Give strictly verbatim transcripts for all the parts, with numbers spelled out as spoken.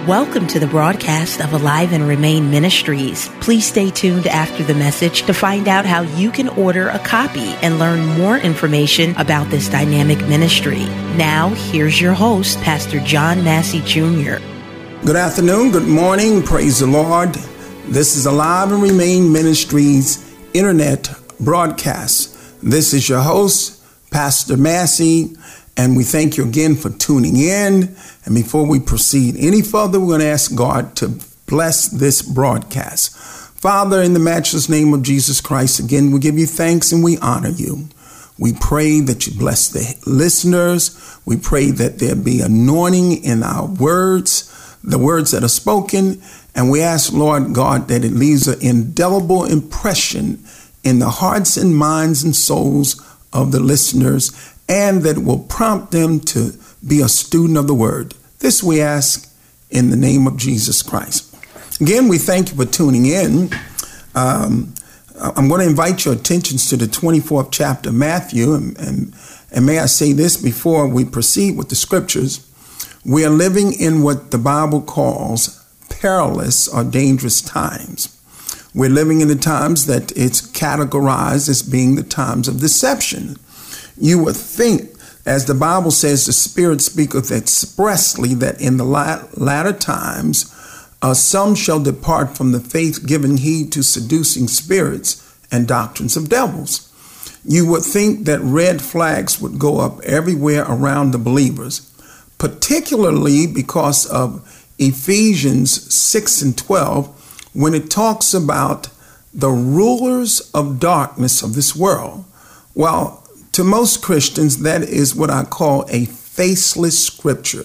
Welcome to the broadcast of Alive and Remain Ministries. Please stay tuned after the message to find out how you can order a copy and learn more information about this dynamic ministry. Now, here's your host, Pastor John Massey Junior Good afternoon, good morning, praise the Lord. This is Alive and Remain Ministries internet broadcast. This is your host, Pastor Massey, and we thank you again for tuning in. And before we proceed any further, we're going to ask God to bless this broadcast. Father, in the matchless name of Jesus Christ, again, we give you thanks and we honor you. We pray that you bless the listeners. We pray that there be anointing in our words, the words that are spoken. And we ask, Lord God, that it leaves an indelible impression in the hearts and minds and souls of the listeners, and that will prompt them to be a student of the word. This we ask in the name of Jesus Christ. Again, we thank you for tuning in. Um, I'm going to invite your attentions to the twenty-fourth chapter of Matthew. And, and, and may I say this before we proceed with the scriptures. We are living in what the Bible calls perilous or dangerous times. We're living in the times that it's categorized as being the times of deception. You would think, as the Bible says, the Spirit speaketh expressly that in the latter times uh, some shall depart from the faith, giving heed to seducing spirits and doctrines of devils. You would think that red flags would go up everywhere around the believers, particularly because of Ephesians six and twelve, when it talks about the rulers of darkness of this world. Well, to most Christians, that is what I call a faceless scripture.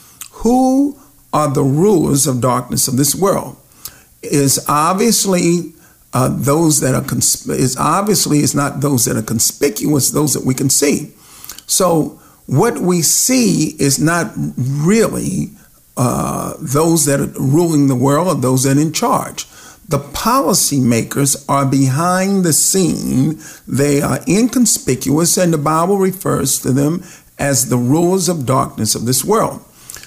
Who are the rulers of darkness of this world? Is obviously uh, those that are consp- is obviously is not those that are conspicuous, those that we can see. So what we see is not really uh, those that are ruling the world or those that are in charge. The policymakers are behind the scene. They are inconspicuous, and the Bible refers to them as the rulers of darkness of this world.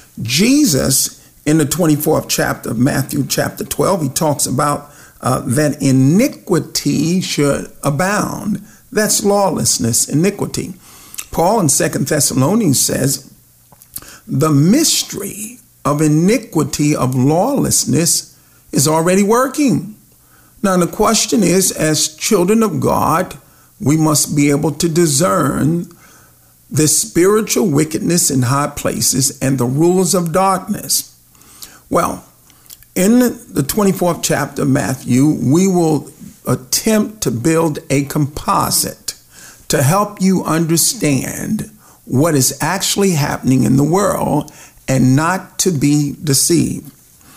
Jesus, in the twenty-fourth chapter of Matthew, chapter twelve, he talks about uh, that iniquity should abound. That's lawlessness, iniquity. Paul in Second Thessalonians says, the mystery of iniquity, of lawlessness, is already working. Now, the question is, as children of God, we must be able to discern the spiritual wickedness in high places and the rulers of darkness. Well, in the twenty-fourth chapter of Matthew, we will attempt to build a composite to help you understand what is actually happening in the world and not to be deceived.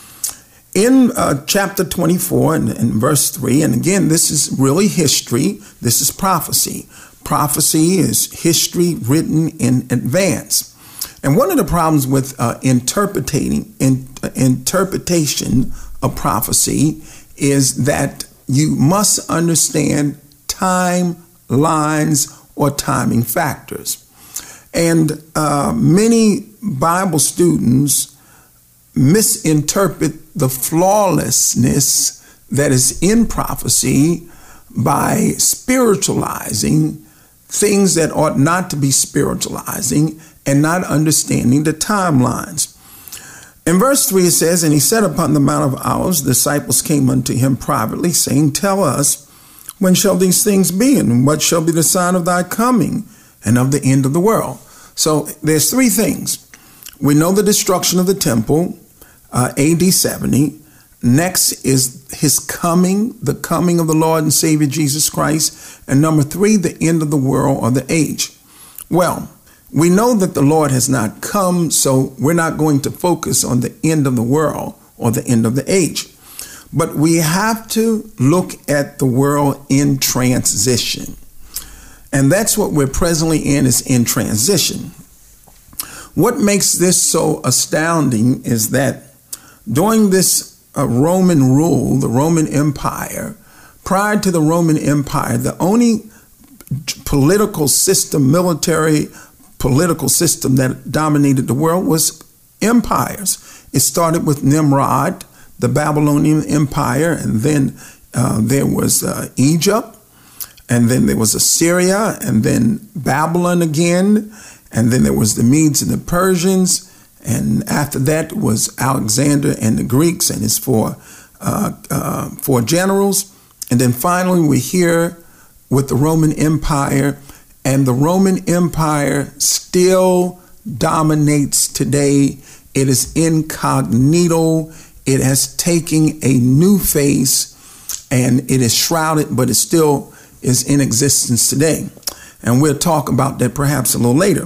In uh, chapter twenty-four and, and verse three, and again, this is really history. This is prophecy. Prophecy is history written in advance. And one of the problems with uh, interpreting in, uh, interpretation of prophecy is that you must understand timelines or timing factors. And uh, many Bible students misinterpret the flawlessness that is in prophecy by spiritualizing things that ought not to be spiritualizing and not understanding the timelines. In verse three, it says, and he said upon the Mount of Olives, the disciples came unto him privately, saying, tell us, when shall these things be, and what shall be the sign of thy coming and of the end of the world? So there's three things. We know the destruction of the temple, Uh, A D seventy. Next is his coming, the coming of the Lord and Savior Jesus Christ. And number three, the end of the world or the age. Well, we know that the Lord has not come, so we're not going to focus on the end of the world or the end of the age. But we have to look at the world in transition. And that's what we're presently in, is in transition. What makes this so astounding is that during this uh, Roman rule, the Roman Empire, prior to the Roman Empire, the only political system, military political system that dominated the world was empires. It started with Nimrod, the Babylonian Empire, and then uh, there was uh, Egypt, and then there was Assyria, and then Babylon again, and then there was the Medes and the Persians, and after that was Alexander and the Greeks and his four, uh, uh, four generals, and then finally we're here with the Roman Empire, and the Roman Empire still dominates today. It is incognito. It has taken a new face, and it is shrouded, but it still is in existence today. And we'll talk about that perhaps a little later.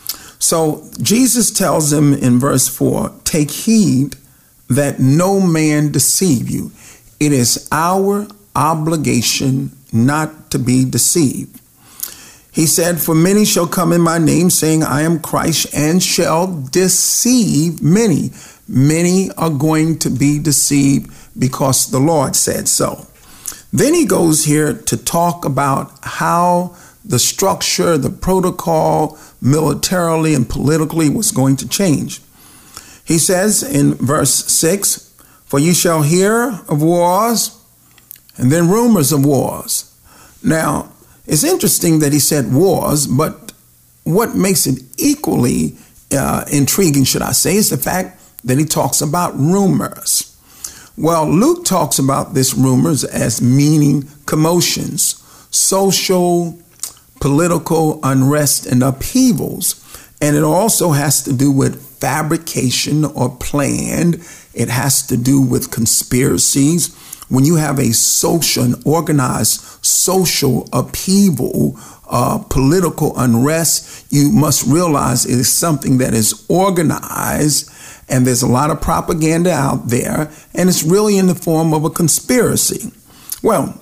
So Jesus tells them in verse four, take heed that no man deceive you. It is our obligation not to be deceived. He said, for many shall come in my name, saying, I am Christ, and shall deceive many. Many are going to be deceived because the Lord said so. Then he goes here to talk about how the structure, the protocol, militarily and politically was going to change. He says in verse six, for you shall hear of wars, and then rumors of wars. Now, it's interesting that he said wars, but what makes it equally uh, intriguing, should I say, is the fact that he talks about rumors. Well, Luke talks about this rumors as meaning commotions, social, political unrest and upheavals. And it also has to do with fabrication or planned. It has to do with conspiracies. When you have a social and organized social upheaval, uh, political unrest, you must realize it is something that is organized, and there's a lot of propaganda out there, and it's really in the form of a conspiracy. Well,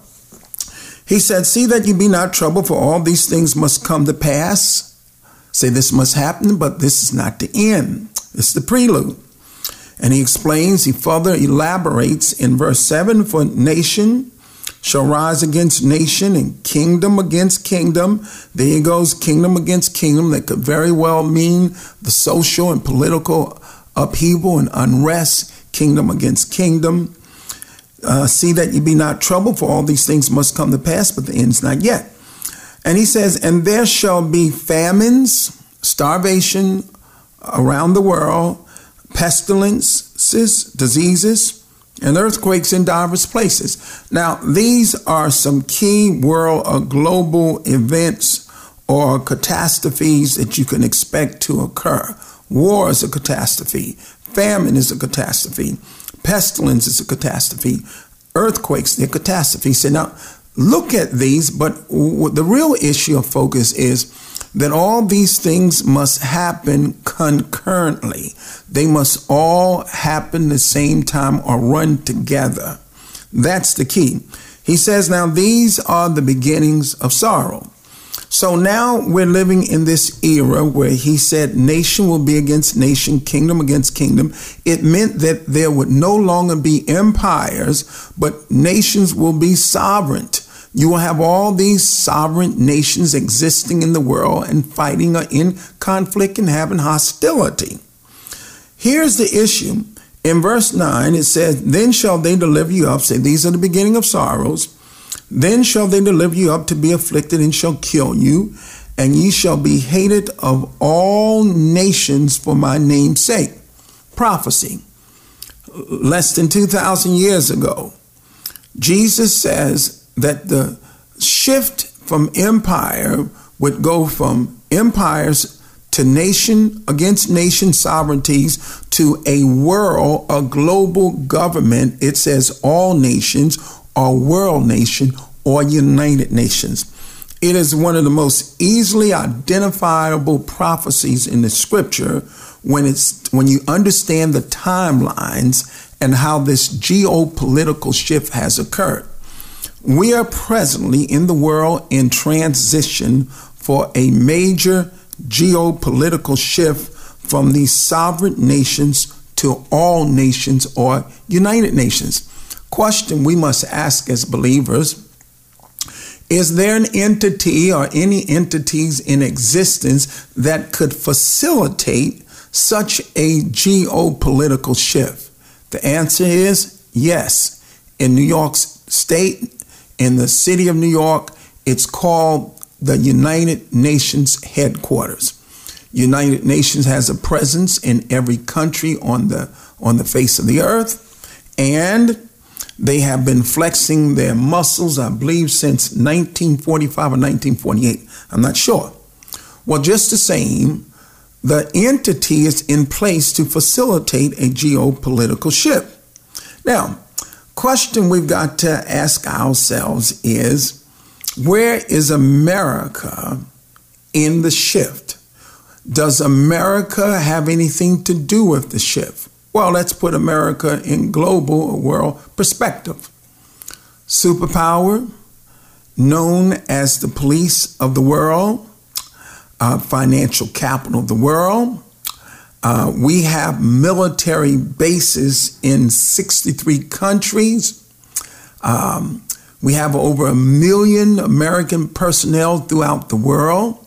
he said, see that you be not troubled, for all these things must come to pass. Say this must happen, but this is not the end. It's the prelude. And he explains, he further elaborates in verse seven, for nation shall rise against nation and kingdom against kingdom. There he goes, kingdom against kingdom. That could very well mean the social and political upheaval and unrest, kingdom against kingdom. Uh, see that you be not troubled, for all these things must come to pass, but the end's not yet. And he says, and there shall be famines, starvation around the world, pestilences, diseases, and earthquakes in diverse places. Now, these are some key world or global events or catastrophes that you can expect to occur. War is a catastrophe. Famine is a catastrophe. Pestilence is a catastrophe. Earthquakes, they're catastrophes. So now, look at these, but the real issue of focus is that all these things must happen concurrently. They must all happen the same time or run together. That's the key. He says, now these are the beginnings of sorrow. So now we're living in this era where he said nation will be against nation, kingdom against kingdom. It meant that there would no longer be empires, but nations will be sovereign. You will have all these sovereign nations existing in the world and fighting or in conflict and having hostility. Here's the issue. In verse nine, it says, then shall they deliver you up. Say, these are the beginning of sorrows. Then shall they deliver you up to be afflicted and shall kill you, and ye shall be hated of all nations for my name's sake. Prophecy. Less than two thousand years ago, Jesus says that the shift from empire would go from empires to nation against nation sovereignties to a world, a global government. It says all nations or world nation or United Nations. It is one of the most easily identifiable prophecies in the scripture when it's when you understand the timelines and how this geopolitical shift has occurred. We are presently in the world in transition for a major geopolitical shift from these sovereign nations to all nations or United Nations. Question we must ask as believers, is there an entity or any entities in existence that could facilitate such a geopolitical shift? The answer is yes. In New York State, in the city of New York, it's called the United Nations headquarters. United Nations has a presence in every country on the on the face of the earth, and they have been flexing their muscles, I believe, since nineteen forty-five or nineteen forty-eight. I'm not sure. Well, just the same, the entity is in place to facilitate a geopolitical shift. Now, question we've got to ask ourselves is, where is America in the shift? Does America have anything to do with the shift? Well, let's put America in global or world perspective. Superpower, known as the police of the world, uh, financial capital of the world. Uh, we have military bases in sixty-three countries. Um, we have over a million American personnel throughout the world.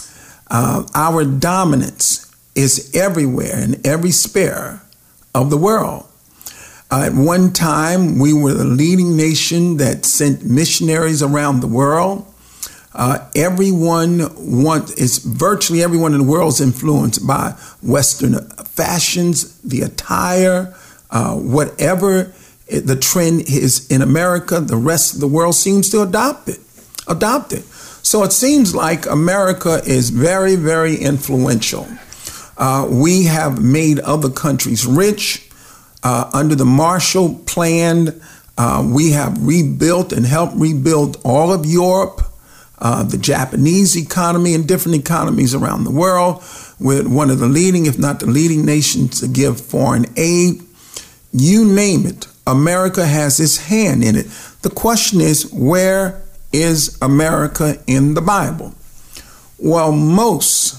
Uh, our dominance is everywhere in every sphere of the world. Uh, at one time, we were the leading nation that sent missionaries around the world. Uh, everyone want, it's virtually everyone in the world is influenced by Western fashions, the attire, uh, whatever the trend is in America, the rest of the world seems to adopt it, adopt it. So it seems like America is very, very influential. Uh, we have made other countries rich. Uh, under the Marshall Plan, uh, we have rebuilt and helped rebuild all of Europe, uh, the Japanese economy, and different economies around the world. We're one of the leading, if not the leading nations to give foreign aid. You name it, America has its hand in it. The question is, where is America in the Bible? Well, most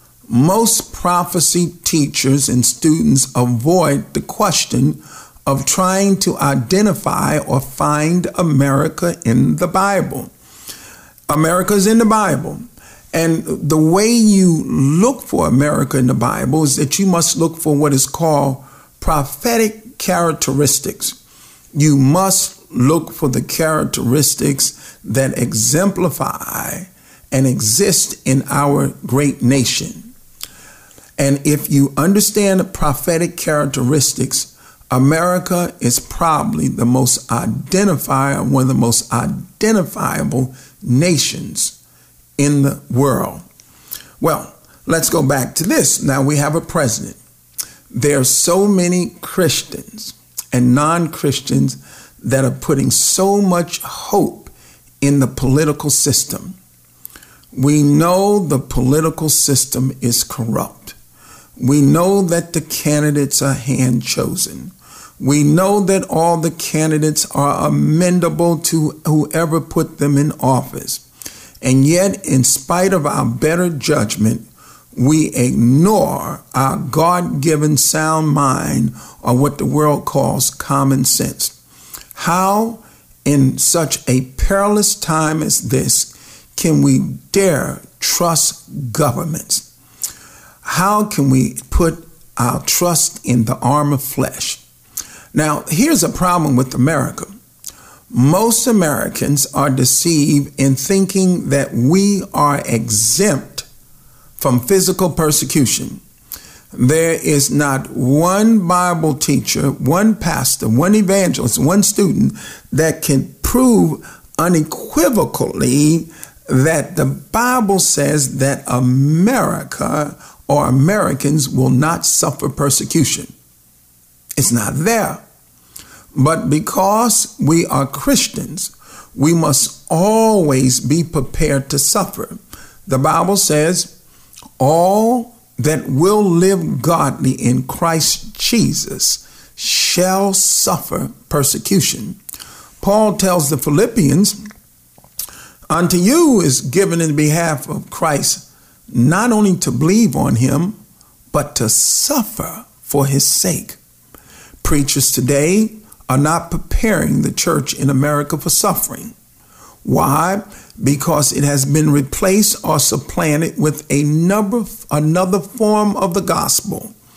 Most prophecy teachers and students avoid the question of trying to identify or find America in the Bible. America's in the Bible. And the way you look for America in the Bible is that you must look for what is called prophetic characteristics. You must look for the characteristics that exemplify and exist in our great nation. And if you understand the prophetic characteristics, America is probably the most identifiable, one of the most identifiable nations in the world. Well, let's go back to this. Now we have a president. There are so many Christians and non-Christians that are putting so much hope in the political system. We know the political system is corrupt. We know that the candidates are hand-chosen. We know that all the candidates are amendable to whoever put them in office. And yet, in spite of our better judgment, we ignore our God-given sound mind, or what the world calls common sense. How, in such a perilous time as this, can we dare trust governments? How can we put our trust in the arm of flesh? Now, here's a problem with America. Most Americans are deceived in thinking that we are exempt from physical persecution. There is not one Bible teacher, one pastor, one evangelist, one student that can prove unequivocally that the Bible says that America or Americans will not suffer persecution. It's not there. But because we are Christians, we must always be prepared to suffer. The Bible says, all that will live godly in Christ Jesus shall suffer persecution. Paul tells the Philippians, unto you is given in behalf of Christ not only to believe on him, but to suffer for his sake. Preachers today are not preparing the church in America for suffering. Why? Because it has been replaced or supplanted with a number, another form of the gospel.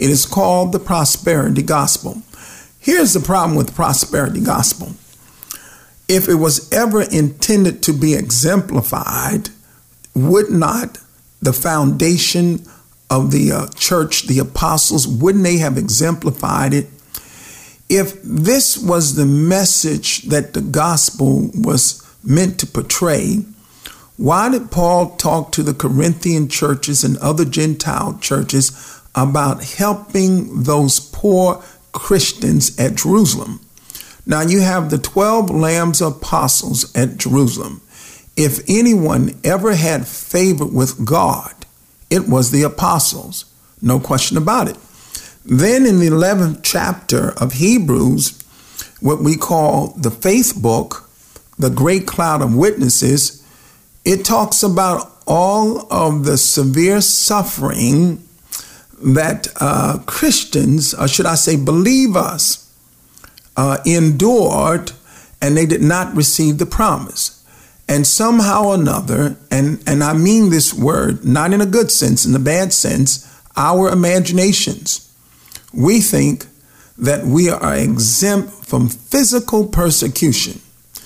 It is called the prosperity gospel. Here's the problem with the prosperity gospel. If it was ever intended to be exemplified, would not the foundation of the uh, church, the apostles, wouldn't they have exemplified it? If this was the message that the gospel was meant to portray, why did Paul talk to the Corinthian churches and other Gentile churches about helping those poor Christians at Jerusalem? Now you have the twelve lambs of apostles at Jerusalem. If anyone ever had favor with God, it was the apostles. No question about it. Then in the eleventh chapter of Hebrews, what we call the faith book, the great cloud of witnesses, it talks about all of the severe suffering that uh, Christians, or should I say believers, uh, endured, and they did not receive the promise. And somehow or another, and, and I mean this word, not in a good sense, in a bad sense, our imaginations, we think that we are exempt from physical persecution.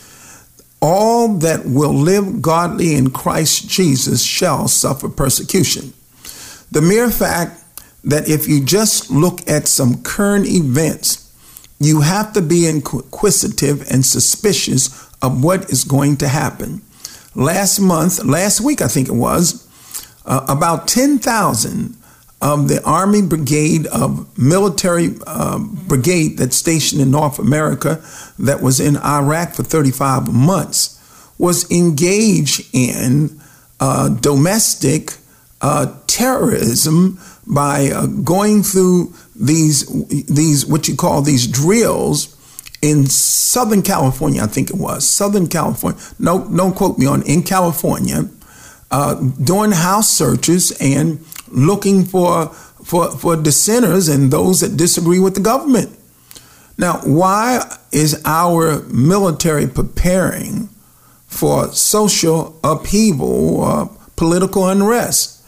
All that will live godly in Christ Jesus shall suffer persecution. The mere fact that if you just look at some current events, you have to be inquisitive and suspicious of what is going to happen. Last month, last week I think it was, uh, about ten thousand of the Army Brigade of military uh, brigade that's stationed in North America that was in Iraq for thirty-five months was engaged in uh, domestic uh, terrorism by uh, going through these these what you call these drills in Southern California. I think it was Southern California. No, don't quote me on in California, uh, doing house searches and looking for, for, for dissenters and those that disagree with the government. Now, why is our military preparing for social upheaval or political unrest?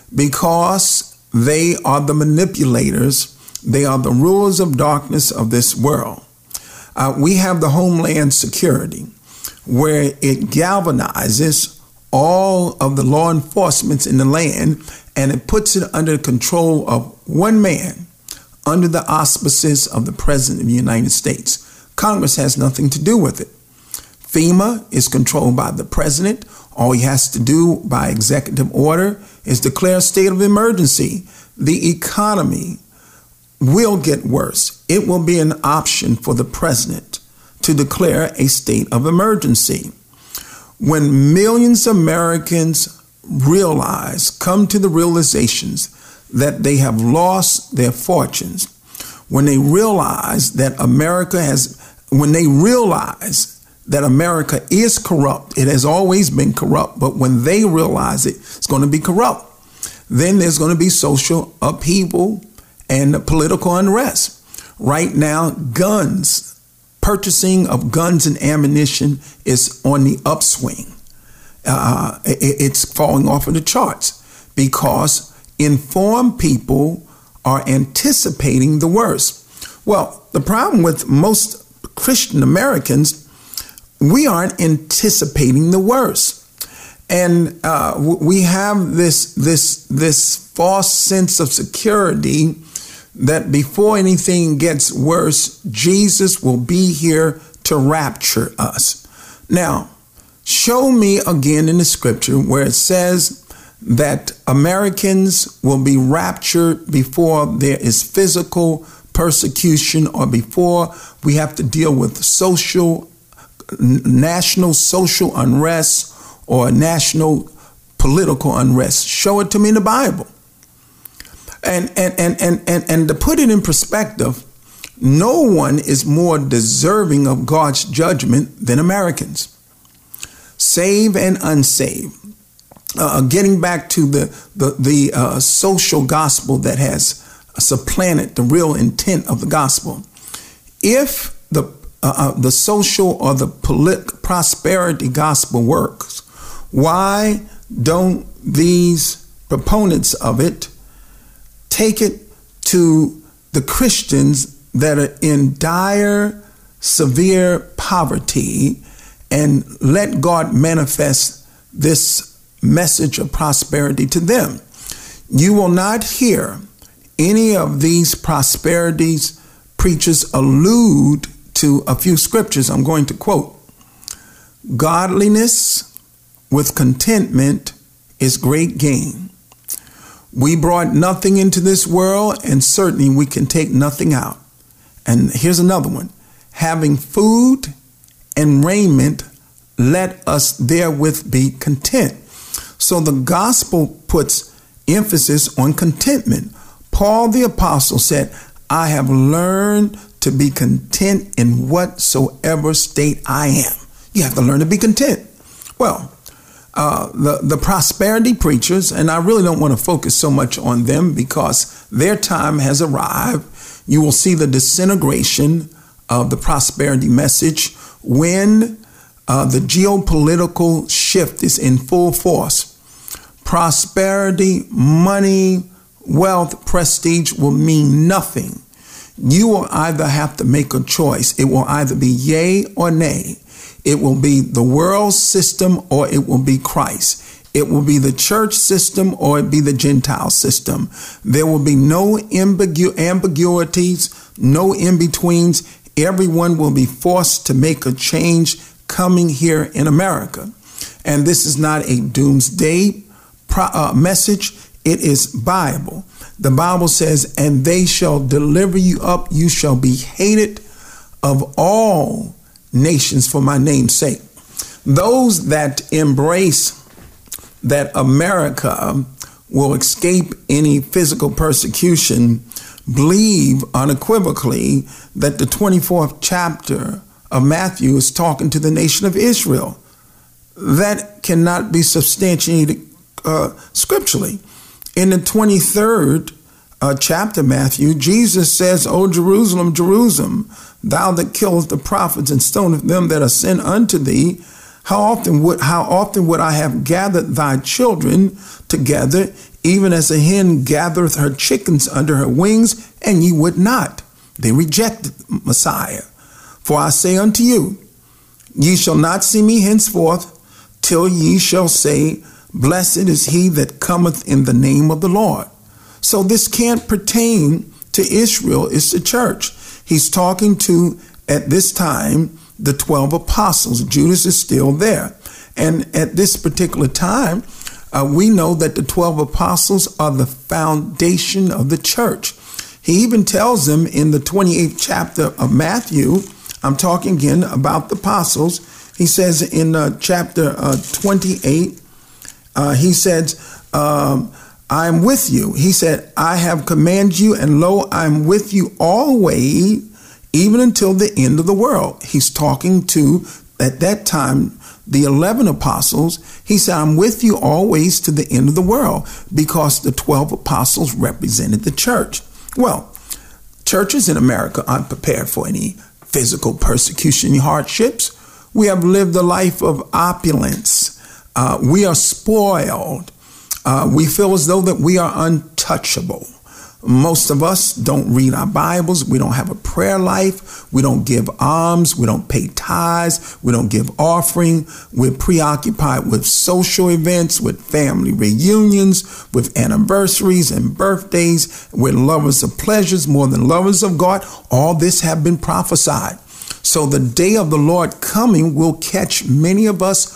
Because they are the manipulators. They are the rulers of darkness of this world. Uh, we have the Homeland Security, where it galvanizes all of the law enforcement in the land, and it puts it under the control of one man under the auspices of the President of the United States. Congress has nothing to do with it. FEMA is controlled by the President. All he has to do by executive order is declare a state of emergency. The economy will get worse. It will be an option for the President to declare a state of emergency. When millions of Americans realize, come to the realizations that they have lost their fortunes, when they realize that America has, when they realize that America is corrupt, it has always been corrupt, but when they realize it, it's going to be corrupt, then there's going to be social upheaval and political unrest. Right now, guns, purchasing of guns and ammunition is on the upswing. Uh, it, it's falling off of the charts because informed people are anticipating the worst. Well, the problem with most Christian Americans, we aren't anticipating the worst. And uh, we have this, this, this false sense of security that before anything gets worse, Jesus will be here to rapture us. Now, show me again in the scripture where it says that Americans will be raptured before there is physical persecution or before we have to deal with social, national social unrest or national political unrest. Show it to me in the Bible. And, and, and, and, and, and to put it in perspective, no one is more deserving of God's judgment than Americans, saved and unsaved. Uh, getting back to the, the, the uh, social gospel that has supplanted the real intent of the gospel. If the, uh, uh, the social or the polit- prosperity gospel works, why don't these proponents of it take it to the Christians that are in dire, severe poverty, and let God manifest this message of prosperity to them. You will not hear any of these prosperities preachers allude to a few scriptures. I'm going to quote, "Godliness with contentment is great gain. We brought nothing into this world, and certainly we can take nothing out." And here's another one. "Having food and raiment, let us therewith be content." So the gospel puts emphasis on contentment. Paul the apostle said, "I have learned to be content in whatsoever state I am." You have to learn to be content. Well, uh, the, the prosperity preachers, and I really don't want to focus so much on them because their time has arrived. You will see the disintegration of the prosperity message when uh, the geopolitical shift is in full force. Prosperity, money, wealth, prestige will mean nothing. You will either have to make a choice. It will either be yay or nay. It will be the world system or it will be Christ. It will be the church system or it be the Gentile system. There will be no ambigu- ambiguities, no in-betweens. Everyone will be forced to make a change coming here in America. And this is not a doomsday pro- uh, message. It is Bible. The Bible says, "And they shall deliver you up. You shall be hated of all nations for my name's sake." Those that embrace that America will escape any physical persecution believe unequivocally that the twenty-fourth chapter of Matthew is talking to the nation of Israel. That cannot be substantiated uh, scripturally. In the twenty-third uh, chapter, Matthew, Jesus says, "O Jerusalem, Jerusalem, thou that killest the prophets and stonest them that are sent unto thee, how often would how often would I have gathered thy children together, even as a hen gathereth her chickens under her wings, and ye would not." They rejected Messiah. "For I say unto you, ye shall not see me henceforth, till ye shall say, Blessed is he that cometh in the name of the Lord." So this can't pertain to Israel. It's the church. He's talking to, at this time, the twelve apostles. Judas is still there. And at this particular time, uh, we know that the twelve apostles are the foundation of the church. He even tells them in the twenty-eighth chapter of Matthew, I'm talking again about the apostles. He says in uh, chapter uh, twenty-eight, Uh, he said, um, "I am with you." He said, "I have commanded you, and lo, I am with you always, even until the end of the world." He's talking to, at that time, the eleven apostles. He said, "I'm with you always to the end of the world," because the twelve apostles represented the church. Well, churches in America aren't prepared for any physical persecution, hardships. We have lived a life of opulence. Uh, we are spoiled. Uh, we feel as though that we are untouchable. Most of us don't read our Bibles. We don't have a prayer life. We don't give alms. We don't pay tithes. We don't give offering. We're preoccupied with social events, with family reunions, with anniversaries and birthdays. We're lovers of pleasures more than lovers of God. All this have been prophesied. So the day of the Lord coming will catch many of us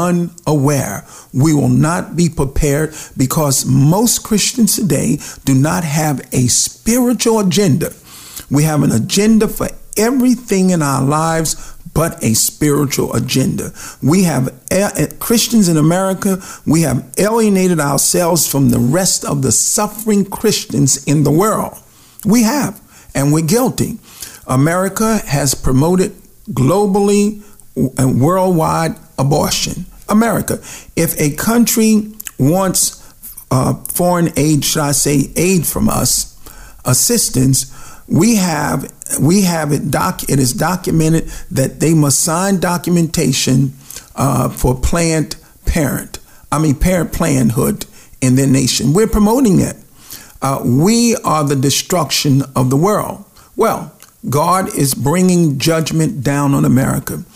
unaware. We will not be prepared because most Christians today do not have a spiritual agenda. We have an agenda for everything in our lives but a spiritual agenda. We have uh, Christians in America, we have alienated ourselves from the rest of the suffering Christians in the world. We have, and we're guilty. America has promoted globally and worldwide abortion. America. If a country wants uh, foreign aid, should I say aid from us, assistance, we have we have it doc. It is documented that they must sign documentation uh, for Planned Parent. I mean, Parent Plannedhood in their nation. We're promoting it. uh, we are the destruction of the world. Well, God is bringing judgment down on America.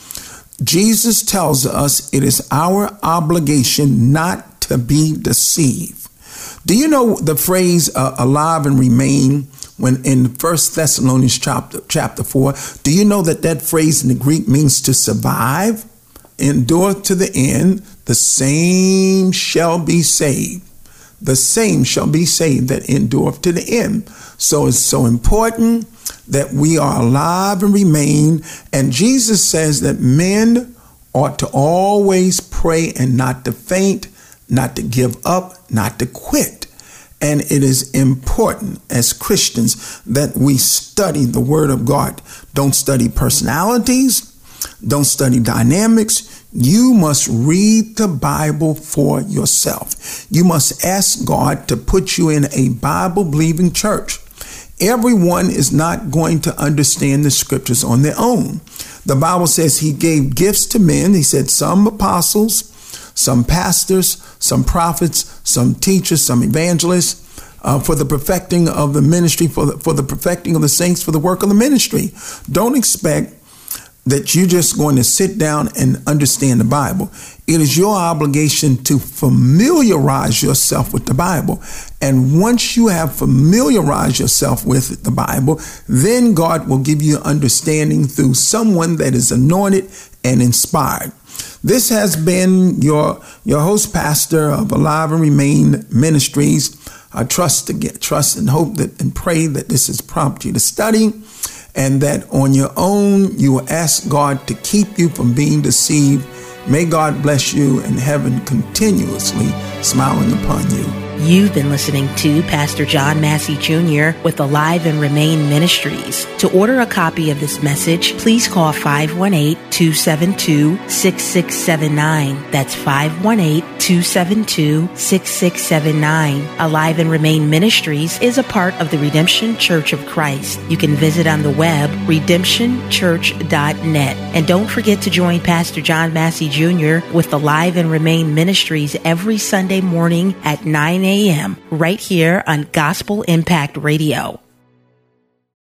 Jesus tells us it is our obligation not to be deceived. Do you know the phrase uh, alive and remain when in First Thessalonians chapter, chapter four? Do you know that that phrase in the Greek means to survive, endure to the end? The same shall be saved. The same shall be saved that endureth to the end. So it's so important that we are alive and remain. And Jesus says that men ought to always pray and not to faint, not to give up, not to quit. And it is important as Christians that we study the Word of God. Don't study personalities. Don't study dynamics. You must read the Bible for yourself. You must ask God to put you in a Bible-believing church. Everyone is not going to understand the scriptures on their own. The Bible says he gave gifts to men. He said some apostles, some pastors, some prophets, some teachers, some evangelists, uh, for the perfecting of the ministry, for the, for the perfecting of the saints, for the work of the ministry. Don't expect that you're just going to sit down and understand the Bible. It is your obligation to familiarize yourself with the Bible. And once you have familiarized yourself with the Bible, then God will give you understanding through someone that is anointed and inspired. This has been your, your host pastor of Alive and Remain Ministries. I trust to get, trust and hope that and pray that this has prompted you to study, and that on your own, you will ask God to keep you from being deceived. May God bless you and heaven continuously smiling upon you. You've been listening to Pastor John Massey Junior with Alive and Remain Ministries. To order a copy of this message, please call five one eight, two seven two, six six seven nine. That's five one eight, two seven two, six six seven nine. Alive and Remain Ministries is a part of the Redemption Church of Christ. You can visit on the web, redemption church dot net. And don't forget to join Pastor John Massey Junior with Alive and Remain Ministries every Sunday morning at nine a.m. right here on Gospel Impact Radio.